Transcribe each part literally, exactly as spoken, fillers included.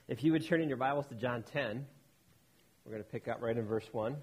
If you would turn in your Bibles to John ten, we're going to pick up right in verse one.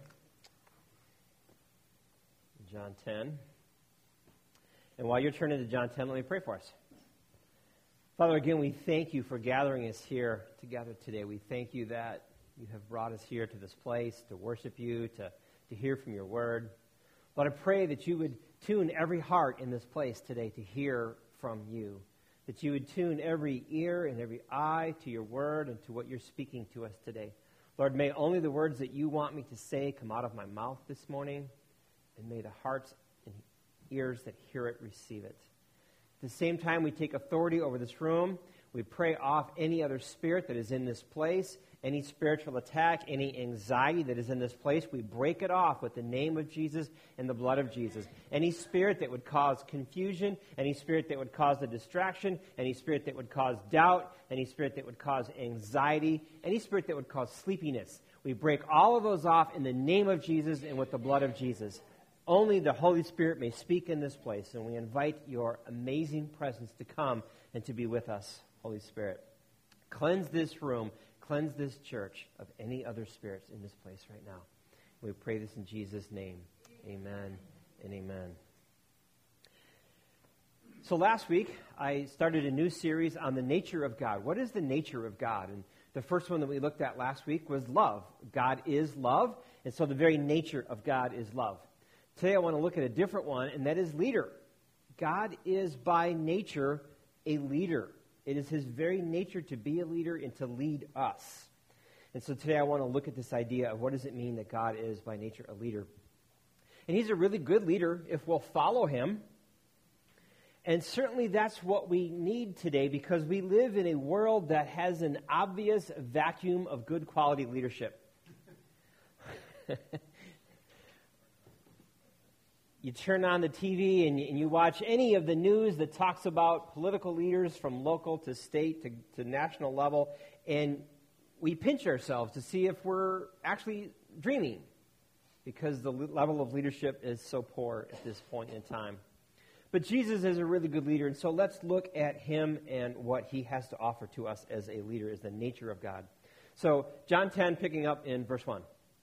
John ten. And while you're turning to John ten, let me pray for us. Father, again, we thank you for gathering us here together today. We thank you that you have brought us here to this place to worship you, to, to hear from your word. Lord, I pray that you would tune every heart in this place today to hear from you, that you would tune every ear and every eye to your word and to what you're speaking to us today. Lord, may only the words that you want me to say come out of my mouth this morning, and may the hearts and ears that hear it receive it. At the same time, we take authority over this room. We pray off any other spirit that is in this place, any spiritual attack, any anxiety that is in this place. We break it off with the name of Jesus and the blood of Jesus. Any spirit that would cause confusion, any spirit that would cause a distraction, any spirit that would cause doubt, any spirit that would cause anxiety, any spirit that would cause sleepiness. We break all of those off in the name of Jesus and with the blood of Jesus. Only the Holy Spirit may speak in this place, and we invite your amazing presence to come and to be with us, Holy Spirit. Cleanse this room, cleanse this church of any other spirits in this place right now. We pray this in Jesus' name. Amen and amen. So last week, I started a new series on the nature of God. What is the nature of God? And the first one that we looked at last week was love. God is love, and so the very nature of God is love. Today I want to look at a different one, and that is leader. God is by nature a leader. It is his very nature to be a leader and to lead us. And so today I want to look at this idea of what does it mean that God is by nature a leader. And he's a really good leader if we'll follow him. And certainly that's what we need today, because we live in a world that has an obvious vacuum of good quality leadership. You turn on the T V and you, and you watch any of the news that talks about political leaders from local to state to, to national level, and we pinch ourselves to see if we're actually dreaming, because the level of leadership is so poor at this point in time. But Jesus is a really good leader, and so let's look at him and what he has to offer to us as a leader, as the nature of God. So John ten, picking up in verse one.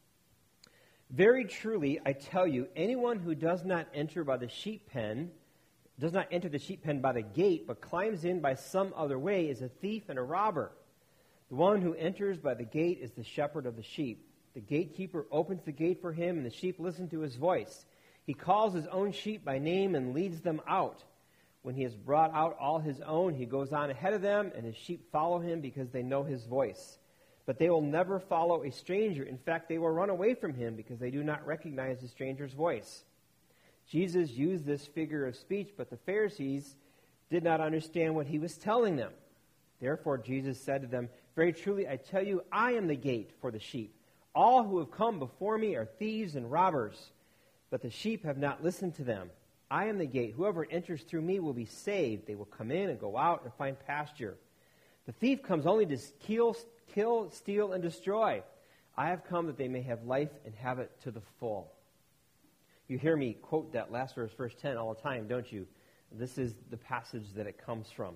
Very truly, I tell you, anyone who does not enter by the sheep pen, does not enter the sheep pen by the gate, but climbs in by some other way, is a thief and a robber. The one who enters by the gate is the shepherd of the sheep. The gatekeeper opens the gate for him, and the sheep listen to his voice. He calls his own sheep by name and leads them out. When he has brought out all his own, he goes on ahead of them, and his sheep follow him because they know his voice. But they will never follow a stranger. In fact, they will run away from him because they do not recognize the stranger's voice. Jesus used this figure of speech, but the Pharisees did not understand what he was telling them. Therefore, Jesus said to them, very truly, I tell you, I am the gate for the sheep. All who have come before me are thieves and robbers, but the sheep have not listened to them. I am the gate. Whoever enters through me will be saved. They will come in and go out and find pasture. The thief comes only to kill, kill, steal, and destroy. I have come that they may have life and have it to the full. You hear me quote that last verse, verse ten, all the time, don't you? This is the passage that it comes from.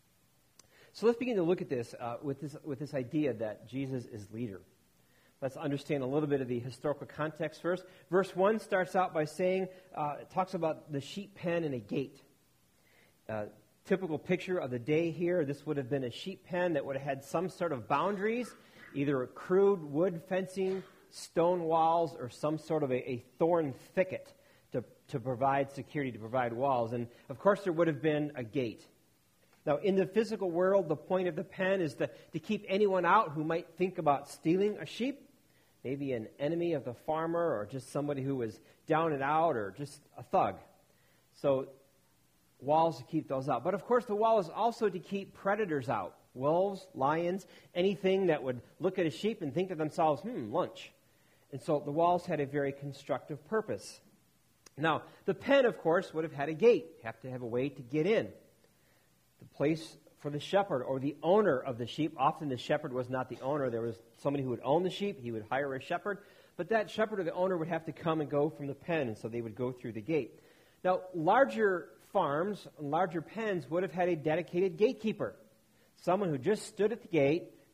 So let's begin to look at this uh, with this with this idea that Jesus is leader. Let's understand a little bit of the historical context first. Verse one starts out by saying, uh, it talks about the sheep pen and a gate. Uh, Typical picture of the day here, this would have been a sheep pen that would have had some sort of boundaries, either a crude wood fencing, stone walls, or some sort of a, a thorn thicket to, to provide security, to provide walls. And, of course, there would have been a gate. Now, in the physical world, the point of the pen is to, to keep anyone out who might think about stealing a sheep, maybe an enemy of the farmer or just somebody who was down and out or just a thug. So walls to keep those out. But of course, the wall is also to keep predators out. Wolves, lions, anything that would look at a sheep and think to themselves, hmm, lunch. And so the walls had a very constructive purpose. Now, the pen, of course, would have had a gate. You have to have a way to get in. The place for the shepherd or the owner of the sheep. Often the shepherd was not the owner. There was somebody who would own the sheep. He would hire a shepherd. But that shepherd or the owner would have to come and go from the pen, and so they would go through the gate. Now, larger farms, larger pens would have had a dedicated gatekeeper, someone who just stood at the gate,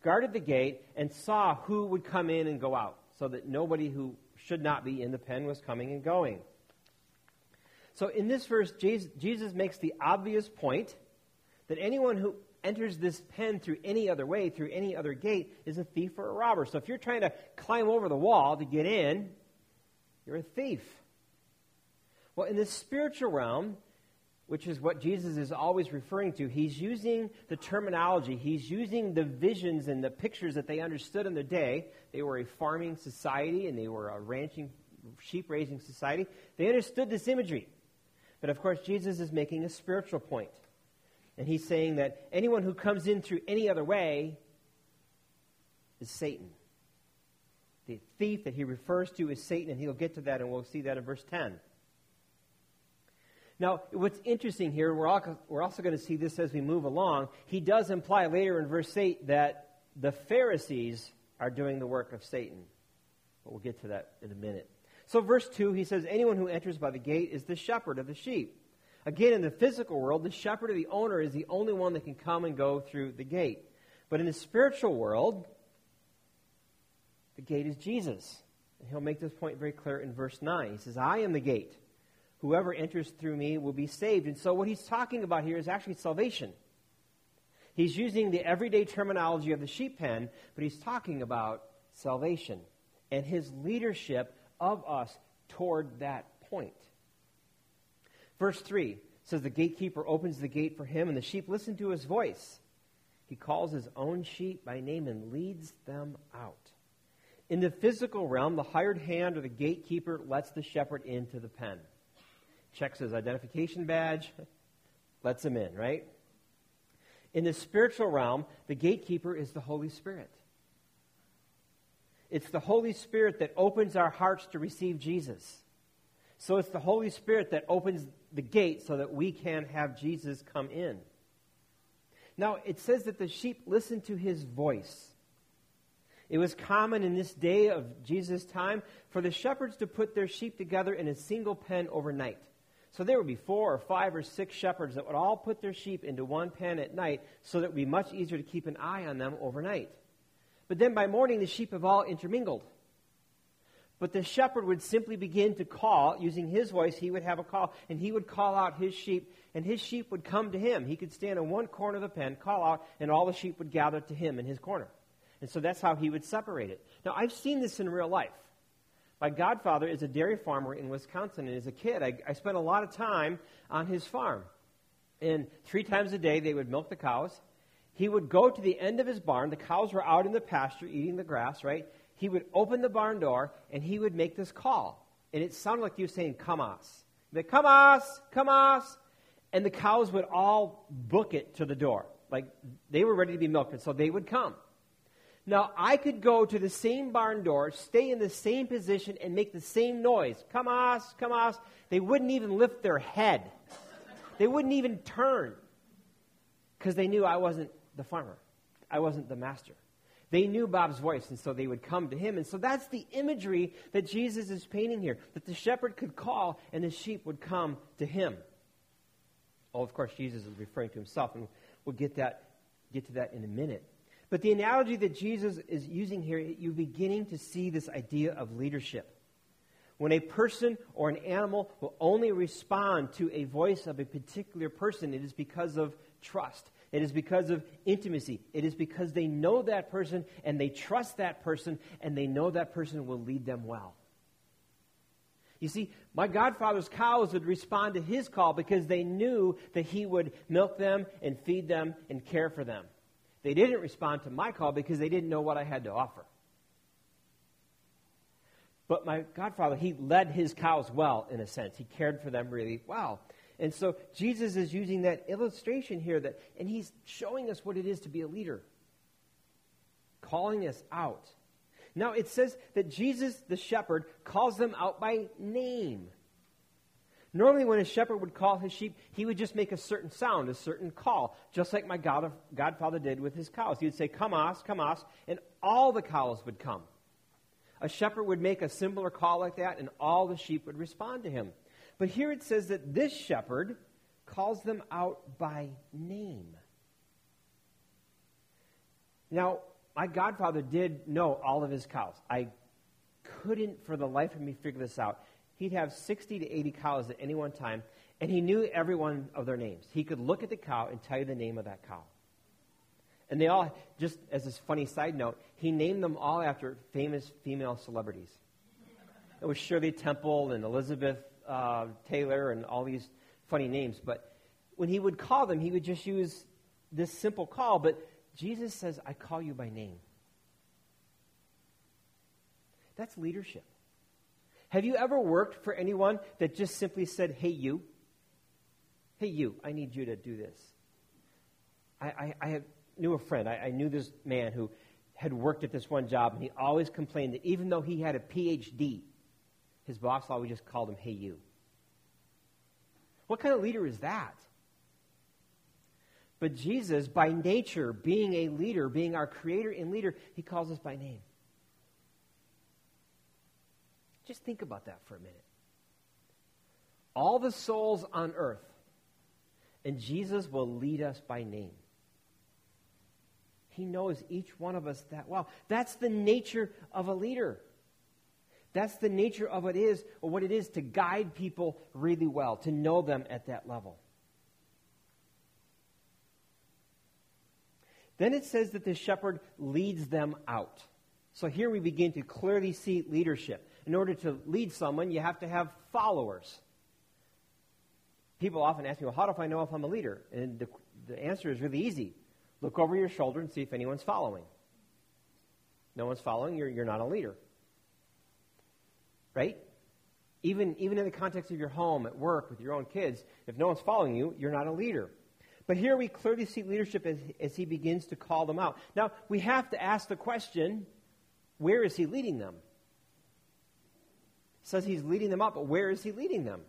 guarded the gate and saw who would come in and go out, so that nobody who should not be in the pen was coming and going. So in this verse, Jesus makes the obvious point that anyone who enters this pen through any other way, through any other gate, is a thief or a robber. So if you're trying to climb over the wall to get in, you're a thief. Well, in the spiritual realm, which is what Jesus is always referring to, he's using the terminology, he's using the visions and the pictures that they understood in their day. They were a farming society and they were a ranching, sheep-raising society. They understood this imagery. But of course, Jesus is making a spiritual point. And he's saying that anyone who comes in through any other way is Satan. The thief that he refers to is Satan, and he'll get to that, and we'll see that in verse ten. Now, what's interesting here, we're, all, we're also going to see this as we move along. He does imply later in verse eight that the Pharisees are doing the work of Satan. But we'll get to that in a minute. So verse two, he says, anyone who enters by the gate is the shepherd of the sheep. Again, in the physical world, the shepherd or the owner is the only one that can come and go through the gate. But in the spiritual world, the gate is Jesus. And he'll make this point very clear in verse nine. He says, I am the gate. Whoever enters through me will be saved. And so what he's talking about here is actually salvation. He's using the everyday terminology of the sheep pen, but he's talking about salvation and his leadership of us toward that point. Verse three says the gatekeeper opens the gate for him, and the sheep listen to his voice. He calls his own sheep by name and leads them out. In the physical realm, the hired hand or the gatekeeper lets the shepherd into the pen. Checks his identification badge, lets him in, right? In the spiritual realm, the gatekeeper is the Holy Spirit. It's the Holy Spirit that opens our hearts to receive Jesus. So it's the Holy Spirit that opens the gate so that we can have Jesus come in. Now, it says that the sheep listened to his voice. It was common in this day of Jesus' time for the shepherds to put their sheep together in a single pen overnight. So there would be four or five or six shepherds that would all put their sheep into one pen at night so that it would be much easier to keep an eye on them overnight. But then by morning, the sheep have all intermingled. But the shepherd would simply begin to call, using his voice, he would have a call, and he would call out his sheep, and his sheep would come to him. He could stand in one corner of the pen, call out, and all the sheep would gather to him in his corner. And so that's how he would separate it. Now, I've seen this in real life. My godfather is a dairy farmer in Wisconsin, and as a kid, I, I spent a lot of time on his farm. And three times a day, they would milk the cows. He would go to the end of his barn. The cows were out in the pasture eating the grass, right? He would open the barn door, and he would make this call. And it sounded like he was saying, "Come-os." He'd be, "Come-os, come-os." And the cows would all book it to the door. Like, they were ready to be milked, and so they would come. Now, I could go to the same barn door, stay in the same position, and make the same noise. "Come-os, come-os." They wouldn't even lift their head. They wouldn't even turn. Because they knew I wasn't the farmer. I wasn't the master. They knew Bob's voice, and so they would come to him. And so that's the imagery that Jesus is painting here, that the shepherd could call, and the sheep would come to him. Oh, of course, Jesus is referring to himself, and we'll get that get to that in a minute. But the analogy that Jesus is using here, you're beginning to see this idea of leadership. When a person or an animal will only respond to a voice of a particular person, it is because of trust. It is because of intimacy. It is because they know that person and they trust that person and they know that person will lead them well. You see, my godfather's cows would respond to his call because they knew that he would milk them and feed them and care for them. They didn't respond to my call because they didn't know what I had to offer. But my godfather, he led his cows well, in a sense. He cared for them really well. And so Jesus is using that illustration here, that, and he's showing us what it is to be a leader, calling us out. Now, it says that Jesus, the shepherd, calls them out by name. Normally, when a shepherd would call his sheep, he would just make a certain sound, a certain call, just like my God, godfather did with his cows. He would say, "Come-os, come-os," and all the cows would come. A shepherd would make a similar call like that, and all the sheep would respond to him. But here it says that this shepherd calls them out by name. Now, my godfather did know all of his cows. I couldn't for the life of me figure this out. He'd have sixty to eighty cows at any one time, and he knew every one of their names. He could look at the cow and tell you the name of that cow. And they all, just as this funny side note, he named them all after famous female celebrities. It was Shirley Temple and Elizabeth uh, Taylor and all these funny names. But when he would call them, he would just use this simple call. But Jesus says, I call you by name. That's leadership. Have you ever worked for anyone that just simply said, hey, you? Hey, you, I need you to do this. I, I, I have, knew a friend. I, I knew this man who had worked at this one job, and he always complained that even though he had a P H D, his boss always just called him, hey, you. What kind of leader is that? But Jesus, by nature, being a leader, being our creator and leader, he calls us by name. Just think about that for a minute. All the souls on earth, and Jesus will lead us by name. He knows each one of us that well. That's the nature of a leader. That's the nature of what it is, or what it is to guide people really well, to know them at that level. Then it says that the shepherd leads them out. So here we begin to clearly see leadership. In order to lead someone, you have to have followers. People often ask me, well, how do I know if I'm a leader? And the, the answer is really easy. Look over your shoulder and see if anyone's following. No one's following, you're, you're not a leader. Right? Even, even in the context of your home, at work, with your own kids, if no one's following you, you're not a leader. But here we clearly see leadership as, as he begins to call them out. Now, we have to ask the question, where is he leading them? It says he's leading them up, but where is he leading them?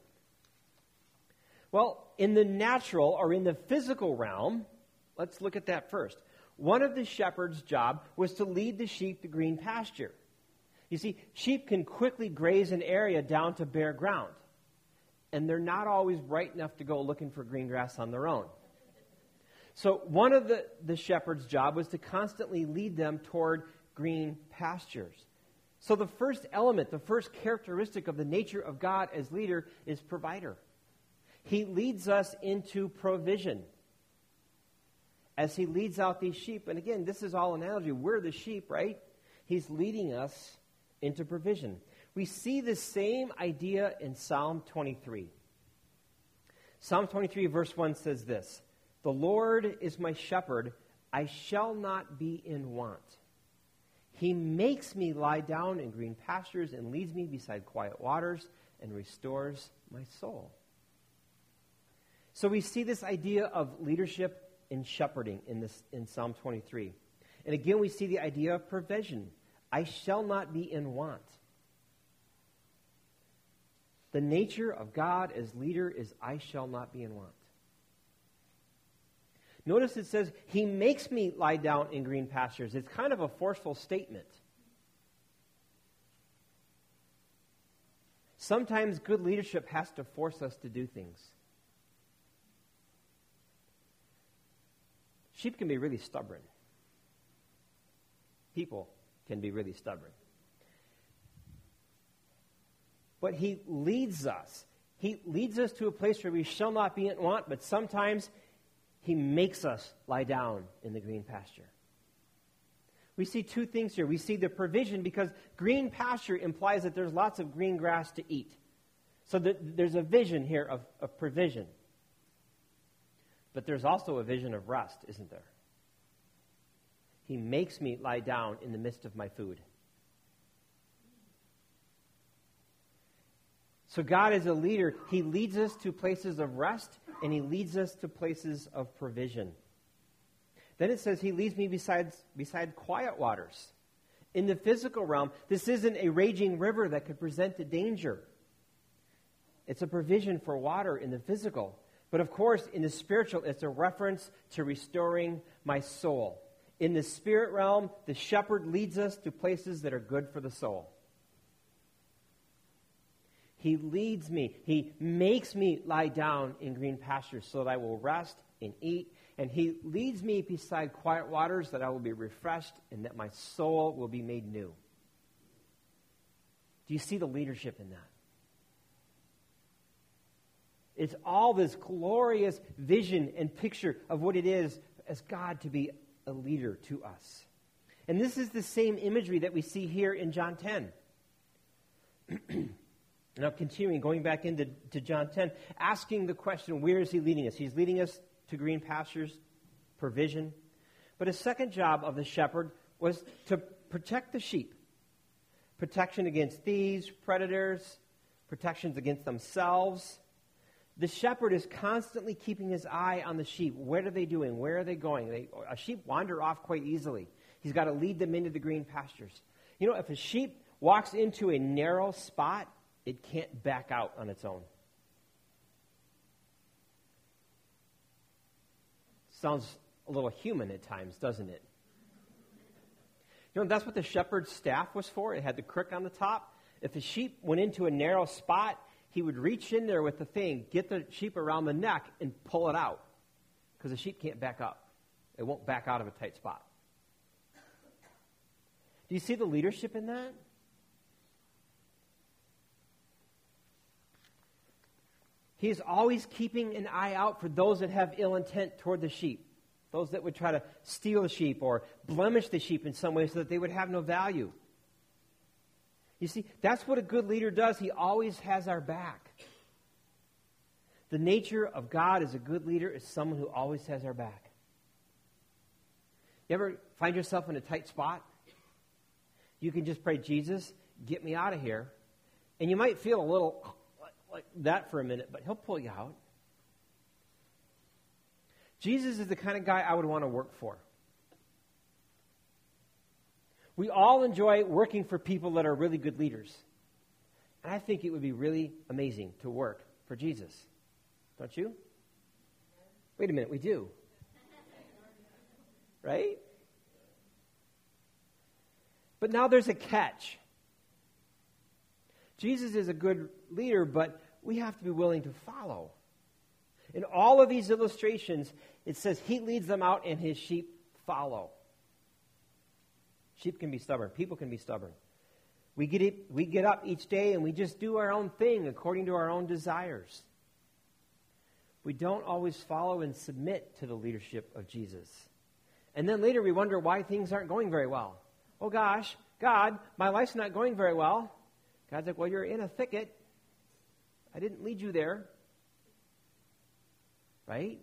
Well, in the natural or in the physical realm, let's look at that first. One of the shepherd's job was to lead the sheep to green pasture. You see, sheep can quickly graze an area down to bare ground, and they're not always bright enough to go looking for green grass on their own. So one of the, the shepherd's job was to constantly lead them toward green pastures. So the first element, the first characteristic of the nature of God as leader is provider. He leads us into provision as he leads out these sheep. And again, this is all analogy. We're the sheep, right? He's leading us into provision. We see the same idea in Psalm twenty-three. Psalm twenty-three verse one says this, "The Lord is my shepherd, I shall not be in want. He makes me lie down in green pastures and leads me beside quiet waters and restores my soul." So we see this idea of leadership in shepherding in this in Psalm twenty-three. And again, we see the idea of provision. I shall not be in want. The nature of God as leader is I shall not be in want. Notice it says, he makes me lie down in green pastures. It's kind of a forceful statement. Sometimes good leadership has to force us to do things. Sheep can be really stubborn. People can be really stubborn. But he leads us. He leads us to a place where we shall not be in want, but sometimes he makes us lie down in the green pasture. We see two things here. We see the provision because green pasture implies that there's lots of green grass to eat. So that there's a vision here of, of provision. But there's also a vision of rest, isn't there? He makes me lie down in the midst of my food. So God is a leader. He leads us to places of rest, and he leads us to places of provision. Then it says he leads me beside, beside quiet waters. In the physical realm, this isn't a raging river that could present a danger. It's a provision for water in the physical. But of course, in the spiritual, it's a reference to restoring my soul. In the spirit realm, the shepherd leads us to places that are good for the soul. He leads me. He makes me lie down in green pastures so that I will rest and eat. And he leads me beside quiet waters, that I will be refreshed and that my soul will be made new. Do you see the leadership in that? It's all this glorious vision and picture of what it is as God to be a leader to us. And this is the same imagery that we see here in John ten. Now continuing, going back into to John ten, asking the question, where is he leading us? He's leading us to green pastures, provision. But a second job of the shepherd was to protect the sheep. Protection against thieves, predators, protections against themselves. The shepherd is constantly keeping his eye on the sheep. What are they doing? Where are they going? They, a sheep wander off quite easily. He's got to lead them into the green pastures. You know, if a sheep walks into a narrow spot, it can't back out on its own. Sounds a little human at times, doesn't it? You know, that's what the shepherd's staff was for. It had the crook on the top. If a sheep went into a narrow spot, he would reach in there with the thing, get the sheep around the neck, and pull it out. Because the sheep can't back up. It won't back out of a tight spot. Do you see the leadership in that? He is always keeping an eye out for those that have ill intent toward the sheep. Those that would try to steal the sheep or blemish the sheep in some way so that they would have no value. You see, that's what a good leader does. He always has our back. The nature of God as a good leader is someone who always has our back. You ever find yourself in a tight spot? You can just pray, Jesus, get me out of here. And you might feel a little like that for a minute, but he'll pull you out. Jesus is the kind of guy I would want to work for. We all enjoy working for people that are really good leaders. And I think it would be really amazing to work for Jesus. Don't you? Wait a minute, we do. Right? But now there's a catch. Jesus is a good leader, but we have to be willing to follow. In all of these illustrations, it says he leads them out and his sheep follow. Sheep can be stubborn. People can be stubborn. We get it, we get up each day and we just do our own thing according to our own desires. We don't always follow and submit to the leadership of Jesus. And then later we wonder why things aren't going very well. Oh gosh, God, my life's not going very well. God's like, well, you're in a thicket. I didn't lead you there. Right?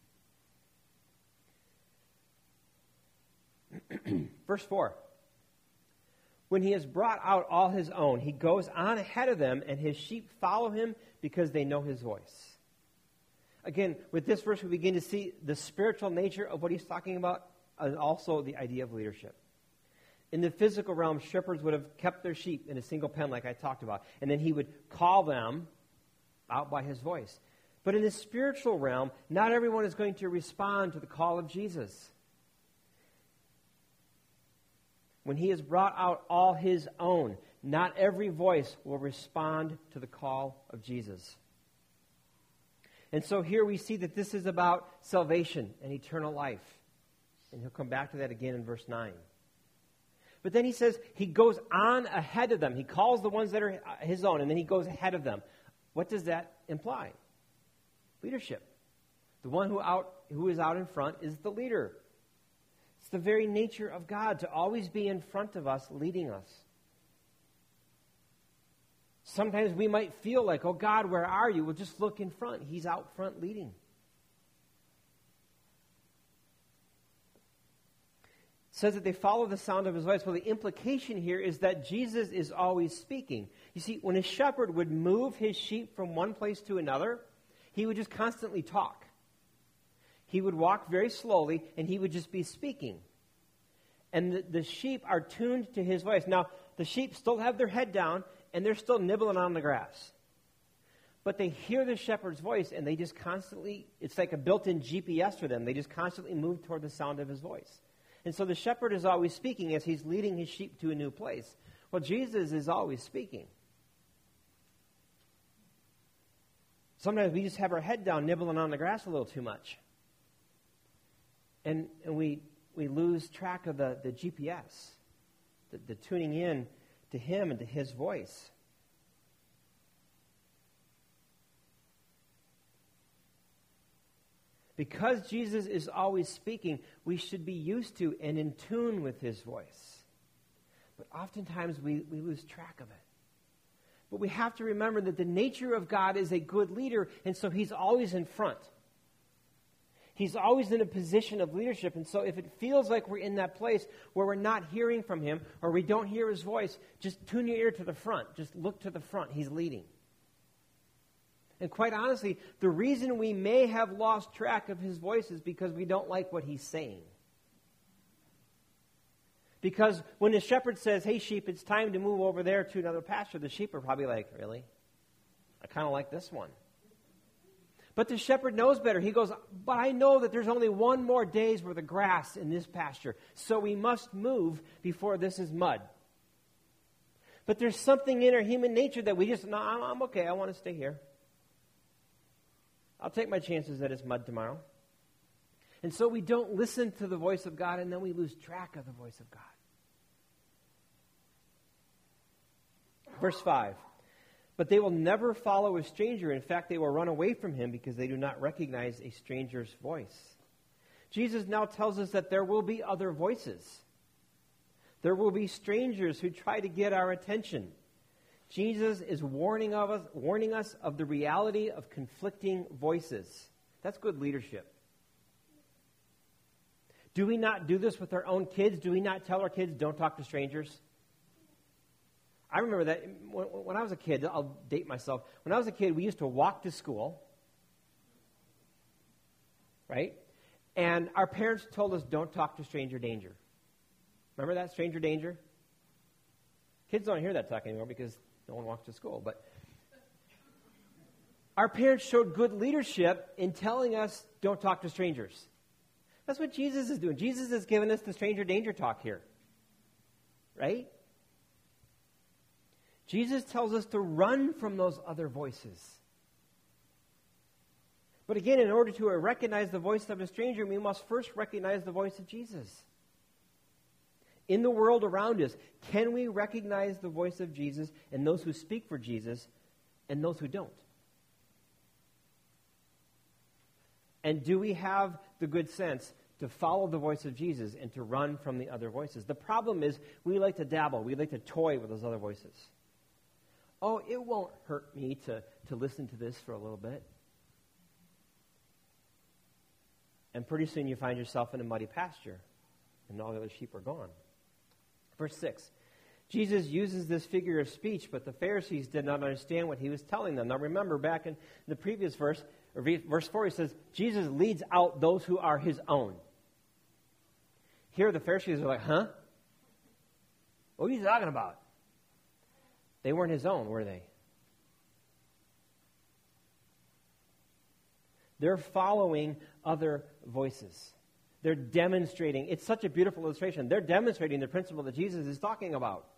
Verse four. When he has brought out all his own, he goes on ahead of them, and his sheep follow him because they know his voice. Again, with this verse, we begin to see the spiritual nature of what he's talking about, and also the idea of leadership. In the physical realm, shepherds would have kept their sheep in a single pen like I talked about, and then he would call them out by his voice. But in the spiritual realm, not everyone is going to respond to the call of Jesus. When he has brought out all his own, not every voice will respond to the call of Jesus. And so here we see that this is about salvation and eternal life. And he'll come back to that again in verse nine. But then he says he goes on ahead of them. He calls the ones that are his own, and then he goes ahead of them. What does that imply? Leadership. The one who out who is out in front is the leader. It's the very nature of God to always be in front of us, leading us. Sometimes we might feel like, oh God, where are you? Well, just look in front. He's out front leading. It says that they follow the sound of his voice. Well, the implication here is that Jesus is always speaking. You see, when a shepherd would move his sheep from one place to another, he would just constantly talk. He would walk very slowly, and he would just be speaking. And the, the sheep are tuned to his voice. Now, the sheep still have their head down, and they're still nibbling on the grass. But they hear the shepherd's voice, and they just constantly, it's like a built-in G P S for them. They just constantly move toward the sound of his voice. And so the shepherd is always speaking as he's leading his sheep to a new place. Well, Jesus is always speaking. Sometimes we just have our head down, nibbling on the grass a little too much. And, and we, we lose track of the, the G P S, the, the tuning in to him and to his voice. Because Jesus is always speaking, we should be used to and in tune with his voice. But oftentimes we, we lose track of it. But we have to remember that the nature of God is a good leader, and so he's always in front. He's always in a position of leadership, and so if it feels like we're in that place where we're not hearing from him or we don't hear his voice, just tune your ear to the front. Just look to the front. He's leading. And quite honestly, the reason we may have lost track of his voice is because we don't like what he's saying. Because when the shepherd says, hey, sheep, it's time to move over there to another pasture, the sheep are probably like, really? I kind of like this one. But the shepherd knows better. He goes, but I know that there's only one more day's worth of grass in this pasture, so we must move before this is mud. But there's something in our human nature that we just, no, I'm okay, I want to stay here. I'll take my chances that it's mud tomorrow. And so we don't listen to the voice of God, and then we lose track of the voice of God. Verse five. But they will never follow a stranger. In fact, they will run away from him because they do not recognize a stranger's voice. Jesus now tells us that there will be other voices. There will be strangers who try to get our attention. Jesus is warning of us, warning us of the reality of conflicting voices. That's good leadership. Do we not do this with our own kids? Do we not tell our kids, don't talk to strangers? I remember that when, when I was a kid, I'll date myself. When I was a kid, we used to walk to school, right? And our parents told us, don't talk to stranger danger. Remember that, stranger danger? Kids don't hear that talk anymore because no one walks to school. But our parents showed good leadership in telling us, don't talk to strangers. That's what Jesus is doing. Jesus has given us the stranger danger talk here. Right? Jesus tells us to run from those other voices. But again, in order to recognize the voice of a stranger, we must first recognize the voice of Jesus. In the world around us, can we recognize the voice of Jesus and those who speak for Jesus and those who don't? And do we have the good sense to follow the voice of Jesus and to run from the other voices? The problem is we like to dabble. We like to toy with those other voices. Oh, it won't hurt me to, to listen to this for a little bit. And pretty soon you find yourself in a muddy pasture and all the other sheep are gone. Verse six, Jesus uses this figure of speech, but the Pharisees did not understand what he was telling them. Now remember, back in the previous verse, or verse four, he says, Jesus leads out those who are his own. Here the Pharisees are like, huh? What are you talking about? They weren't his own, were they? They're following other voices. They're demonstrating. It's such a beautiful illustration. They're demonstrating the principle that Jesus is talking about.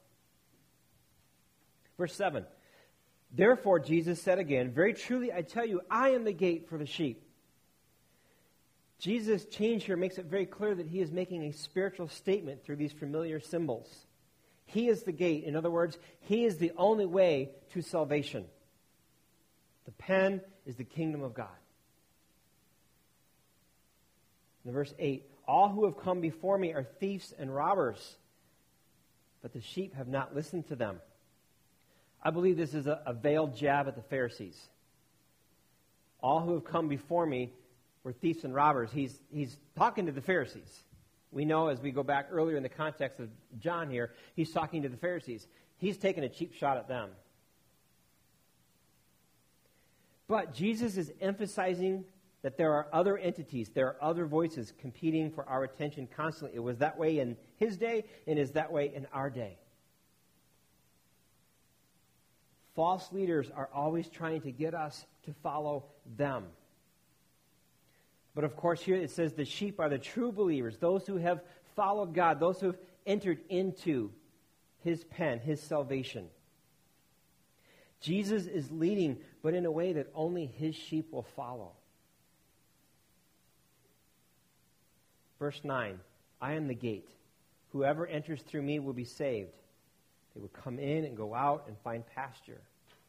Verse seven. Therefore, Jesus said again, very truly I tell you, I am the gate for the sheep. Jesus' change here makes it very clear that he is making a spiritual statement through these familiar symbols. He is the gate. In other words, he is the only way to salvation. The pen is the kingdom of God. In verse eight, all who have come before me are thieves and robbers, but the sheep have not listened to them. I believe this is a, a veiled jab at the Pharisees. All who have come before me were thieves and robbers. He's, he's talking to the Pharisees. We know as we go back earlier in the context of John here, he's talking to the Pharisees. He's taking a cheap shot at them. But Jesus is emphasizing that there are other entities, there are other voices competing for our attention constantly. It was that way in his day, and is that way in our day. False leaders are always trying to get us to follow them. But of course here it says the sheep are the true believers, those who have followed God, those who have entered into his pen, his salvation. Jesus is leading, but in a way that only his sheep will follow. Verse nine, I am the gate. Whoever enters through me will be saved. They will come in and go out and find pasture.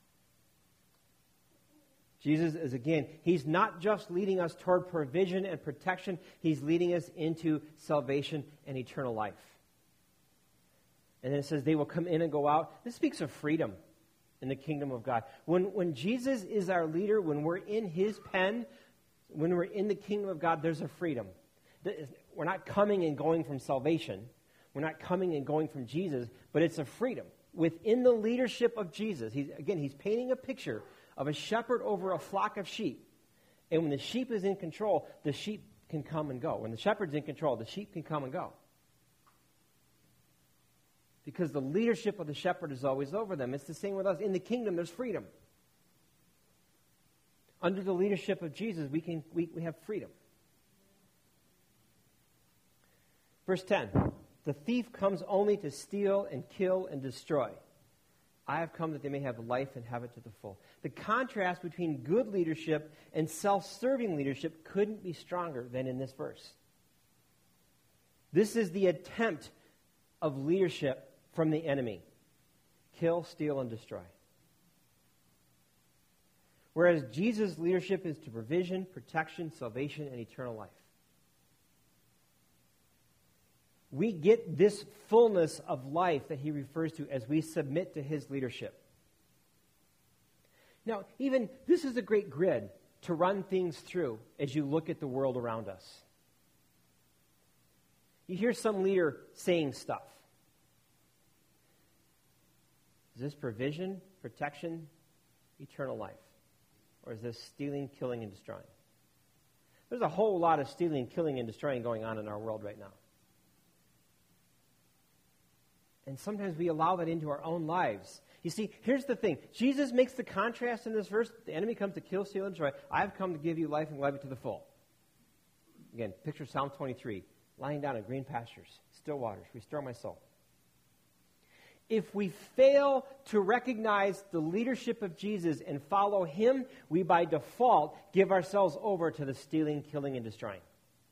Jesus is, again, he's not just leading us toward provision and protection. He's leading us into salvation and eternal life. And then it says they will come in and go out. This speaks of freedom in the kingdom of God. When, when Jesus is our leader, when we're in his pen, when we're in the kingdom of God, there's a freedom. We're not coming and going from salvation. We're not coming and going from Jesus, but it's a freedom. Within the leadership of Jesus, he's, again, he's painting a picture of a shepherd over a flock of sheep. And when the sheep is in control, the sheep can come and go. When the shepherd's in control, the sheep can come and go. Because the leadership of the shepherd is always over them. It's the same with us. In the kingdom, there's freedom. Under the leadership of Jesus, we can we, we have freedom. Verse ten, the thief comes only to steal and kill and destroy. I have come that they may have life and have it to the full. The contrast between good leadership and self-serving leadership couldn't be stronger than in this verse. This is the attempt of leadership from the enemy. Kill, steal, and destroy. Whereas Jesus' leadership is to provision, protection, salvation, and eternal life. We get this fullness of life that he refers to as we submit to his leadership. Now, even this is a great grid to run things through as you look at the world around us. You hear some leader saying stuff. Is this provision, protection, eternal life? Or is this stealing, killing, and destroying? There's a whole lot of stealing, killing, and destroying going on in our world right now. And sometimes we allow that into our own lives. You see, here's the thing. Jesus makes the contrast in this verse. The enemy comes to kill, steal, and destroy. I have come to give you life and life it to the full. Again, picture Psalm twenty-three. Lying down in green pastures, still waters, restore my soul. If we fail to recognize the leadership of Jesus and follow him, we by default give ourselves over to the stealing, killing, and destroying.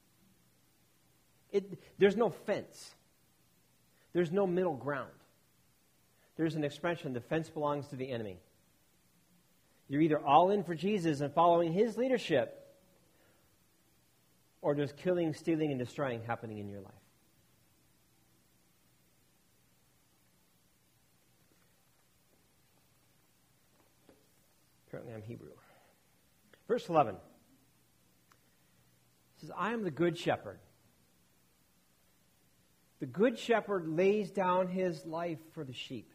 It, there's no fence. There's no middle ground. There's an expression, the fence belongs to the enemy. You're either all in for Jesus and following his leadership, or there's killing, stealing, and destroying happening in your life. Apparently I'm Hebrew. Verse eleven. It says, I am the good shepherd. The good shepherd lays down his life for the sheep.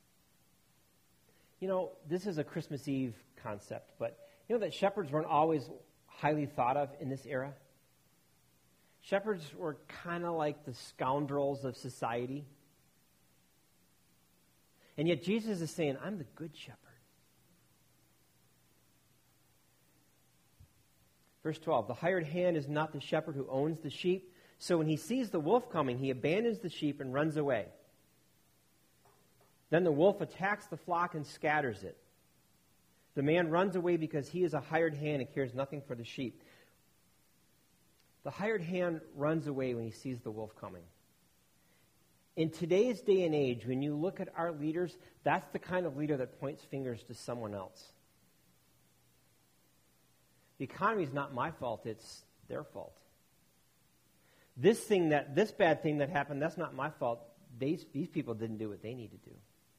You know, this is a Christmas Eve concept, but you know that shepherds weren't always highly thought of in this era? Shepherds were kind of like the scoundrels of society. And yet Jesus is saying, I'm the good shepherd. Verse twelve, the hired hand is not the shepherd who owns the sheep. So when he sees the wolf coming, he abandons the sheep and runs away. Then the wolf attacks the flock and scatters it. The man runs away because he is a hired hand and cares nothing for the sheep. The hired hand runs away when he sees the wolf coming. In today's day and age, when you look at our leaders, that's the kind of leader that points fingers to someone else. The economy is not my fault, it's their fault. This thing that, this bad thing that happened, that's not my fault. These, these people didn't do what they need to do.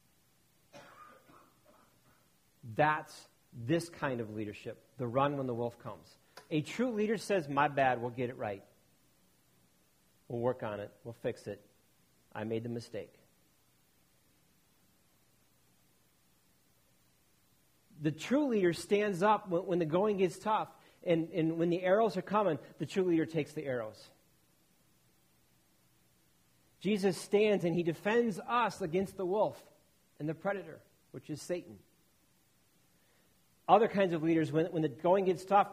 That's this kind of leadership, the run when the wolf comes. A true leader says, my bad, we'll get it right. We'll work on it. We'll fix it. I made the mistake. The true leader stands up when, when the going gets tough. And, and when the arrows are coming, the true leader takes the arrows. Jesus stands and he defends us against the wolf and the predator, which is Satan. Other kinds of leaders, when, when the going gets tough,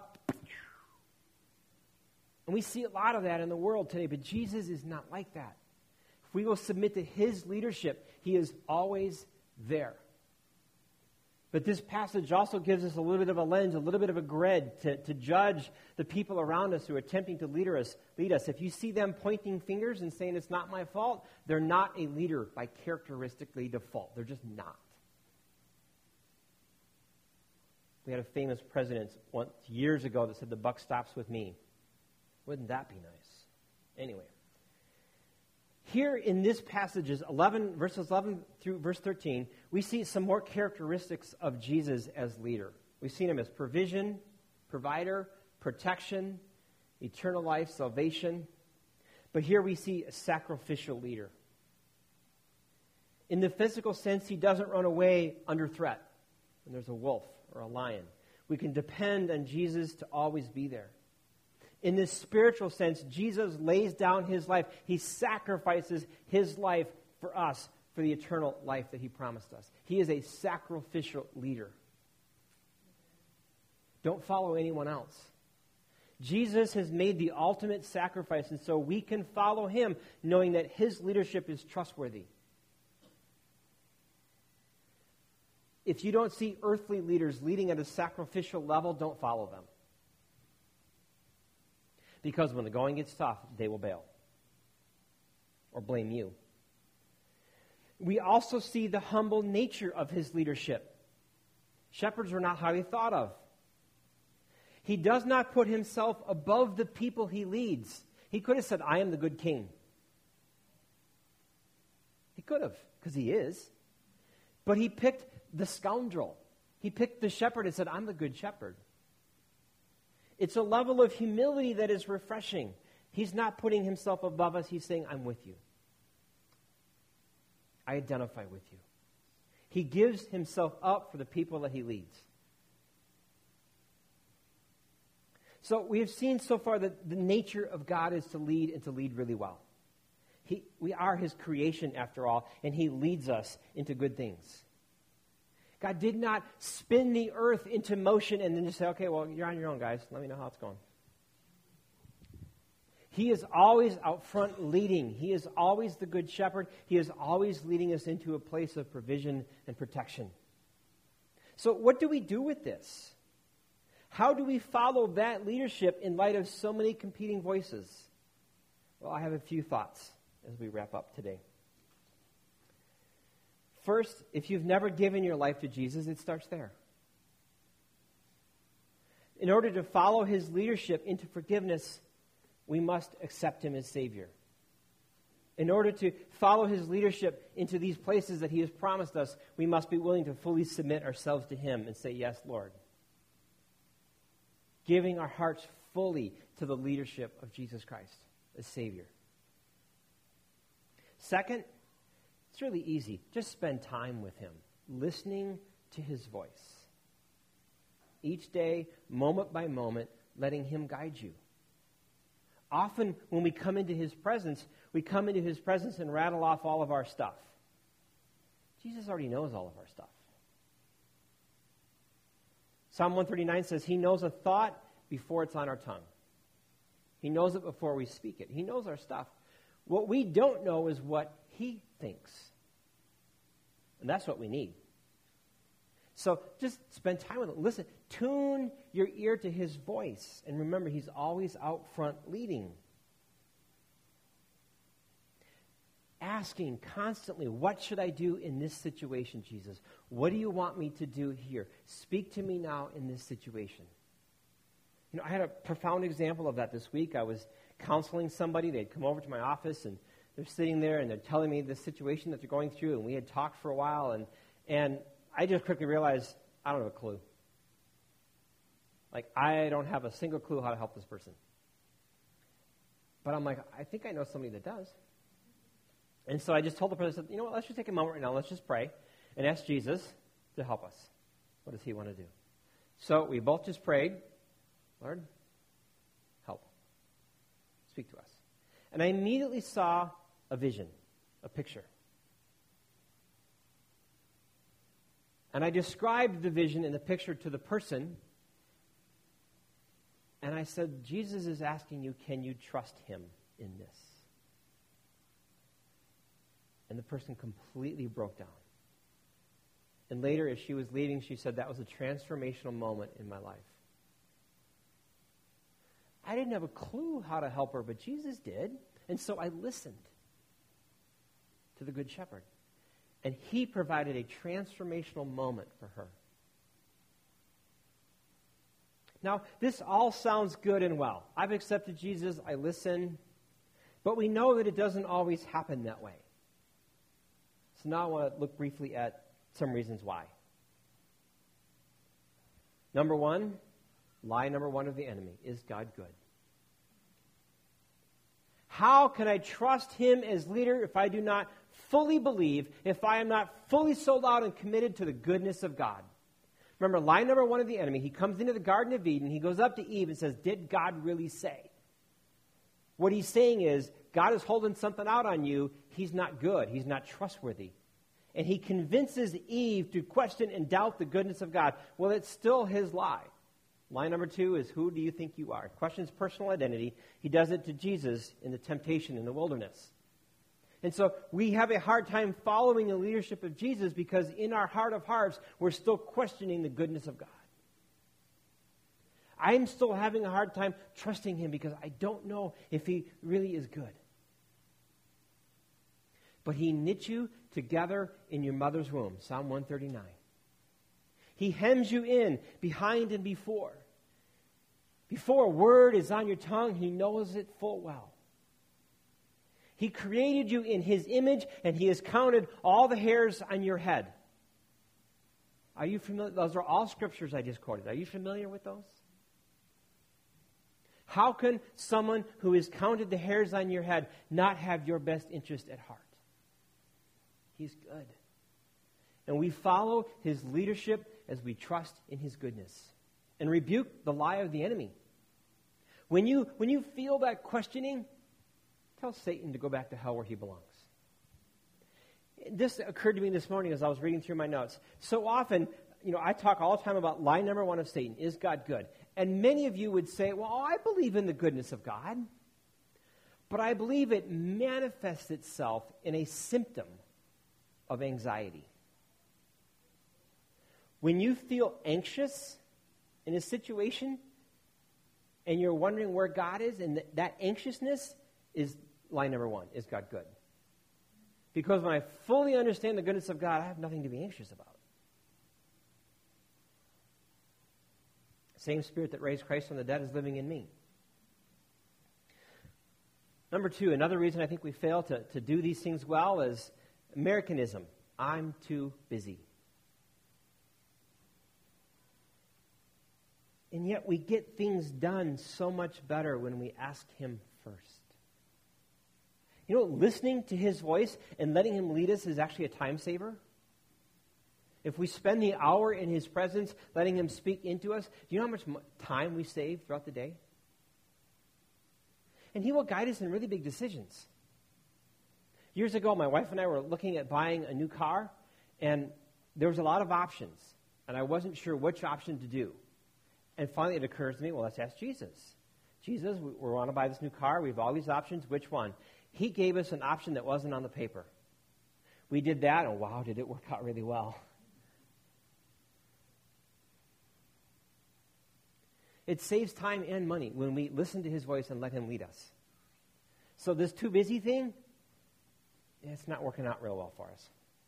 and we see a lot of that in the world today, but Jesus is not like that. If we will submit to his leadership, he is always there. But this passage also gives us a little bit of a lens, a little bit of a grid to, to judge the people around us who are attempting to lead us, lead us. If you see them pointing fingers and saying it's not my fault, they're not a leader by characteristically default. They're just not. We had a famous president once, years ago that said the buck stops with me. Wouldn't that be nice? Anyway. Here in this passages, eleven, verses eleven through verse thirteen, we see some more characteristics of Jesus as leader. We've seen him as provision, provider, protection, eternal life, salvation. But here we see a sacrificial leader. In the physical sense, he doesn't run away under threat when there's a wolf or a lion. We can depend on Jesus to always be there. In this spiritual sense, Jesus lays down his life. He sacrifices his life for us, for the eternal life that he promised us. He is a sacrificial leader. Don't follow anyone else. Jesus has made the ultimate sacrifice, and so we can follow him knowing that his leadership is trustworthy. If you don't see earthly leaders leading at a sacrificial level, don't follow them. Because when the going gets tough, they will bail or blame you. We also see the humble nature of his leadership. Shepherds are not highly thought of. He does not put himself above the people he leads. He could have said, I am the good king. He could have, because he is. But he picked the scoundrel. He picked the shepherd and said, I'm the good shepherd. It's a level of humility that is refreshing. He's not putting himself above us. He's saying, I'm with you. I identify with you. He gives himself up for the people that he leads. So we have seen so far that the nature of God is to lead and to lead really well. He, we are his creation after all, and he leads us into good things. God did not spin the earth into motion and then just say, okay, well, you're on your own, guys. Let me know how it's going. He is always out front leading. He is always the good shepherd. He is always leading us into a place of provision and protection. So what do we do with this? How do we follow that leadership in light of so many competing voices? Well, I have a few thoughts as we wrap up today. First, if you've never given your life to Jesus, it starts there. In order to follow his leadership into forgiveness, we must accept him as Savior. In order to follow his leadership into these places that he has promised us, we must be willing to fully submit ourselves to him and say, yes, Lord. Giving our hearts fully to the leadership of Jesus Christ as Savior. Second, it's really easy. Just spend time with him, listening to his voice. Each day, moment by moment, letting him guide you. Often, when we come into his presence, we come into his presence and rattle off all of our stuff. Jesus already knows all of our stuff. Psalm one thirty-nine says, he knows a thought before it's on our tongue. He knows it before we speak it. He knows our stuff. What we don't know is what he thinks. And that's what we need. So just spend time with him. Listen, tune your ear to his voice. And remember, he's always out front leading. Asking constantly, what should I do in this situation, Jesus? What do you want me to do here? Speak to me now in this situation. You know, I had a profound example of that this week. I was counseling somebody. They'd come over to my office, and they're sitting there, and they're telling me the situation that they're going through, and we had talked for a while, and and I just quickly realized I don't have a clue. Like, I don't have a single clue how to help this person. But I'm like, I think I know somebody that does. And so I just told the person, you know what, let's just take a moment right now. Let's just pray and ask Jesus to help us. What does he want to do? So we both just prayed, Lord, help. Speak to us. And I immediately saw a vision, a picture. And I described the vision and the picture to the person. And I said, Jesus is asking you, can you trust him in this? And the person completely broke down. And later, as she was leaving, she said, that was a transformational moment in my life. I didn't have a clue how to help her, but Jesus did. And so I listened to the Good Shepherd. And he provided a transformational moment for her. Now, this all sounds good and well. I've accepted Jesus, I listen, but we know that it doesn't always happen that way. So now I want to look briefly at some reasons why. Number one, lie number one of the enemy, is God good? How can I trust him as leader if I do not fully believe, if I am not fully sold out and committed to the goodness of God? Remember, lie number one of the enemy, he comes into the Garden of Eden, he goes up to Eve and says, did God really say? What he's saying is, God is holding something out on you, he's not good, he's not trustworthy. And he convinces Eve to question and doubt the goodness of God. Well, it's still his lie. Lie number two is, who do you think you are? Questions personal identity. He does it to Jesus in the temptation in the wilderness. And so we have a hard time following the leadership of Jesus because in our heart of hearts, we're still questioning the goodness of God. I'm still having a hard time trusting him because I don't know if he really is good. But he knit you together in your mother's womb, Psalm one thirty-nine. He hems you in behind and before. Before a word is on your tongue, he knows it full well. He created you in his image, and he has counted all the hairs on your head. Are you familiar? Those are all scriptures I just quoted. Are you familiar with those? How can someone who has counted the hairs on your head not have your best interest at heart? He's good. And we follow his leadership as we trust in his goodness and rebuke the lie of the enemy. When you, when you feel that questioning, tell Satan to go back to hell where he belongs. This occurred to me this morning as I was reading through my notes. So often, you know, I talk all the time about lie number one of Satan, is God good? And many of you would say, well, I believe in the goodness of God, but I believe it manifests itself in a symptom of anxiety. When you feel anxious in a situation and you're wondering where God is, and th- that anxiousness is line number one, is God good? Because when I fully understand the goodness of God, I have nothing to be anxious about. Same Spirit that raised Christ from the dead is living in me. Number two, another reason I think we fail to, to do these things well is Americanism. I'm too busy. And yet we get things done so much better when we ask him first. You know, listening to his voice and letting him lead us is actually a time saver. If we spend the hour in his presence, letting him speak into us, do you know how much time we save throughout the day? And he will guide us in really big decisions. Years ago, my wife and I were looking at buying a new car, and there was a lot of options, and I wasn't sure which option to do. And finally it occurs to me, well, let's ask Jesus. Jesus, we, we want to buy this new car. We have all these options. Which one? He gave us an option that wasn't on the paper. We did that, and wow, did it work out really well. It saves time and money when we listen to his voice and let him lead us. So this too busy thing, it's not working out real well for us.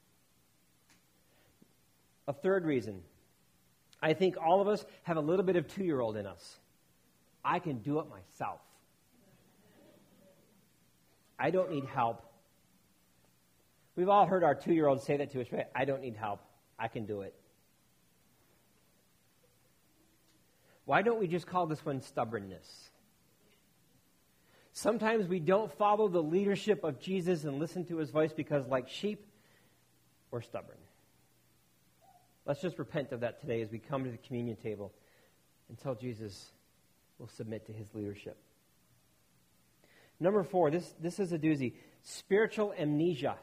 A third reason, I think all of us have a little bit of two-year-old in us. I can do it myself. I don't need help. We've all heard our two-year-old say that to us, right? I don't need help. I can do it. Why don't we just call this one stubbornness? Sometimes we don't follow the leadership of Jesus and listen to his voice because, like sheep, we're stubborn. Let's just repent of that today as we come to the communion table and tell Jesus we'll submit to his leadership. Number four, this, this is a doozy. Spiritual amnesia.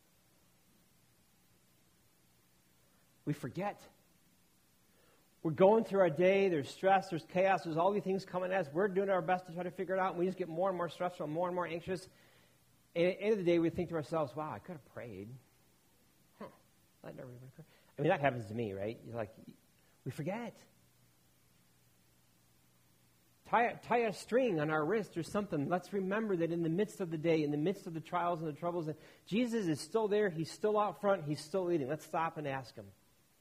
We forget. We're going through our day, there's stress, there's chaos, there's all these things coming at us. We're doing our best to try to figure it out, and we just get more and more stressful, more and more anxious. And at the end of the day, we think to ourselves, wow, I could have prayed. Huh, that never even occurred. I mean, that happens to me, right? You're like, we forget. Tie, tie a string on our wrist or something. Let's remember that in the midst of the day, in the midst of the trials and the troubles, Jesus is still there. He's still out front. He's still leading. Let's stop and ask him.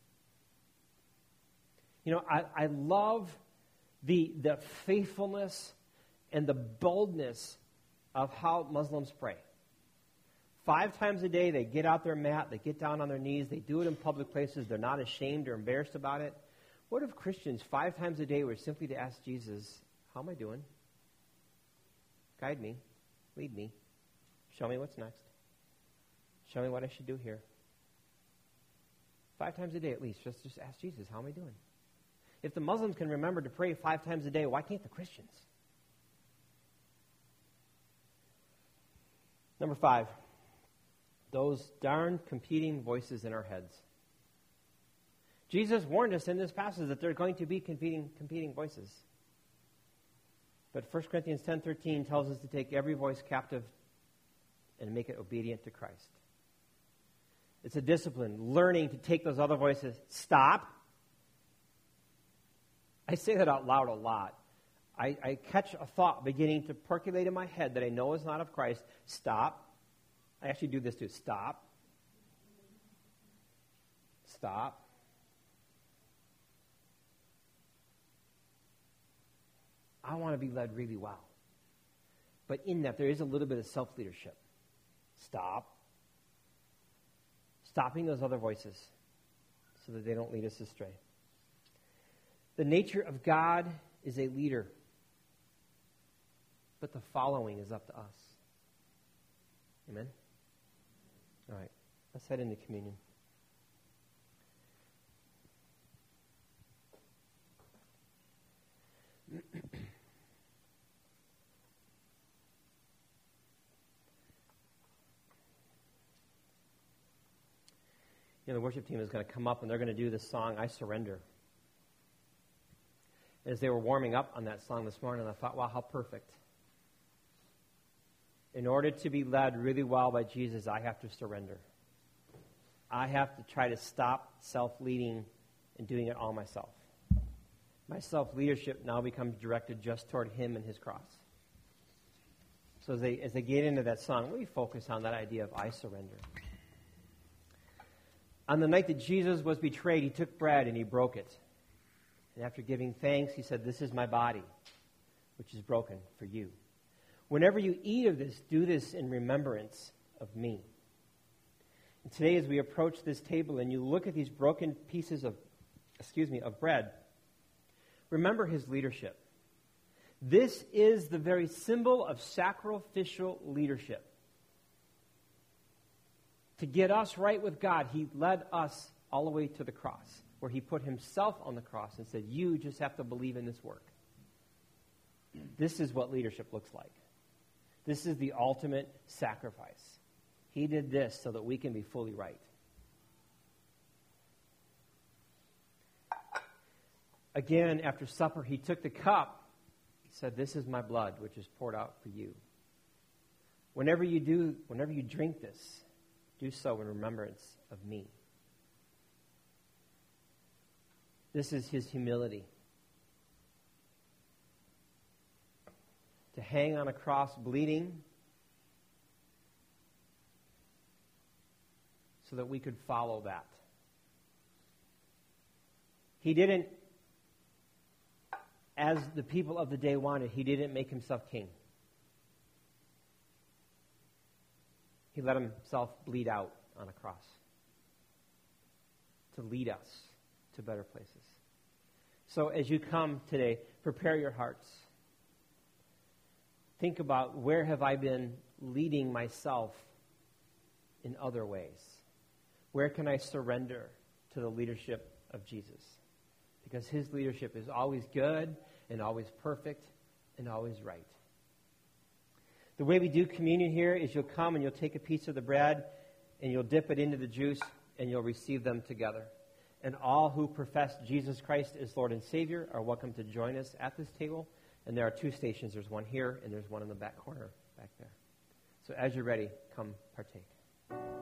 You know, I, I love the, the faithfulness and the boldness of how Muslims pray. Five times a day, they get out their mat, they get down on their knees, they do it in public places, they're not ashamed or embarrassed about it. What if Christians five times a day were simply to ask Jesus, how am I doing? Guide me, lead me, show me what's next, show me what I should do here. Five times a day at least, just, just ask Jesus, how am I doing? If the Muslims can remember to pray five times a day, why can't the Christians? Number five, those darn competing voices in our heads. Jesus warned us in this passage that there are going to be competing, competing voices. But First Corinthians ten thirteen tells us to take every voice captive and make it obedient to Christ. It's a discipline, learning to take those other voices. Stop. I say that out loud a lot. I, I catch a thought beginning to percolate in my head that I know is not of Christ. Stop. I actually do this too. Stop. Stop. I want to be led really well. But in that, there is a little bit of self-leadership. Stop. Stopping those other voices so that they don't lead us astray. The nature of God is a leader, but the following is up to us. Amen? All right, let's head into communion. You know, the worship team is going to come up and they're going to do this song, I Surrender. As they were warming up on that song this morning, I thought, wow, how perfect. In order to be led really well by Jesus, I have to surrender. I have to try to stop self-leading and doing it all myself. My self-leadership now becomes directed just toward him and his cross. So as they, as they get into that song, we focus on that idea of I surrender. On the night that Jesus was betrayed, he took bread and he broke it. And after giving thanks, he said, this is my body, which is broken for you. Whenever you eat of this, do this in remembrance of me. And today, as we approach this table and you look at these broken pieces of, excuse me, of bread, remember his leadership. This is the very symbol of sacrificial leadership. To get us right with God, he led us all the way to the cross, where he put himself on the cross and said, you just have to believe in this work. This is what leadership looks like. This is the ultimate sacrifice. He did this so that we can be fully right. Again, after supper, he took the cup. He said, this is my blood, which is poured out for you. Whenever you do, whenever you drink this, do so in remembrance of me. This is his humility. To hang on a cross bleeding so that we could follow that. He didn't, as the people of the day wanted, he didn't make himself king. He let himself bleed out on a cross to lead us to better places. So as you come today, prepare your hearts. Think about, where have I been leading myself in other ways? Where can I surrender to the leadership of Jesus? Because his leadership is always good and always perfect and always right. The way we do communion here is you'll come and you'll take a piece of the bread and you'll dip it into the juice and you'll receive them together. And all who profess Jesus Christ as Lord and Savior are welcome to join us at this table. And there are two stations. There's one here and there's one in the back corner back there. So as you're ready, come partake.